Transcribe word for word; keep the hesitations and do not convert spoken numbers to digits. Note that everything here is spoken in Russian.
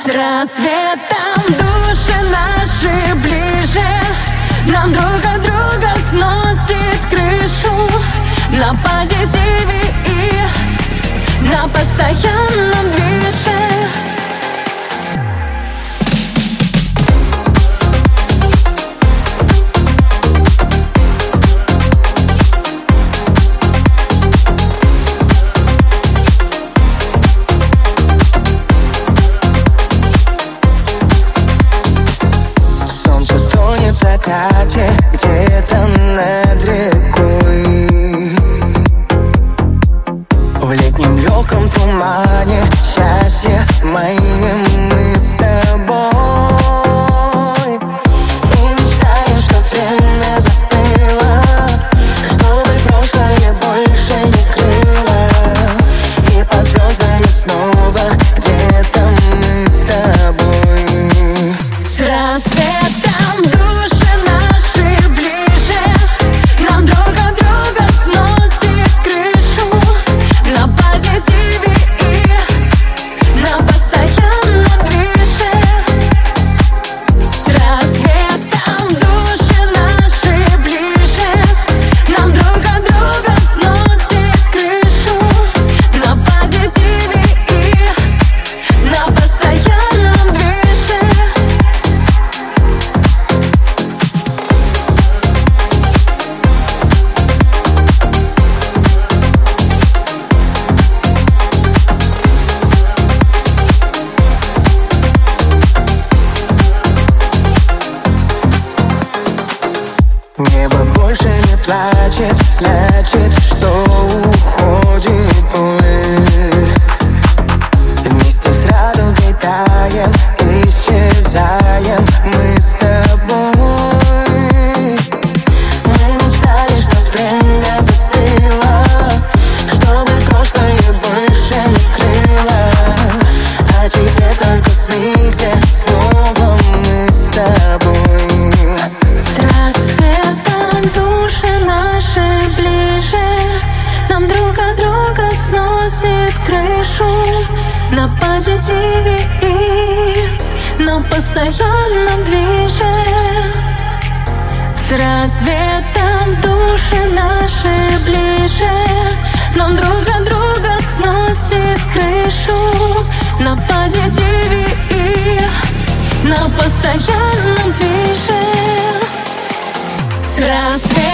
С рассветом души наши ближе, нам друг от друга сносит крышу. На позитиве и на постоянном движе. В закате, где-то над рекой, в летнем легком тумане счастье маним мы с тобой. И мечтаем, что время застыло, чтобы прошлое больше не крыло. И под звездами снова где-то мы с тобой. С рассветом небо больше не плачет, значит, что уходит пыль. Вместе с радугой таем, исчезаем мы с тобой. Мы мечтали, что время застыло, чтобы прошлое больше не крыло. А теперь только сны, где снова мы с тобой. Нам друг от друга сносит крышу. На позитиве и на постоянном движе. С рассветом души наши ближе. Нам друг от друга сносит крышу. На позитиве и на постоянном движе. С рассветом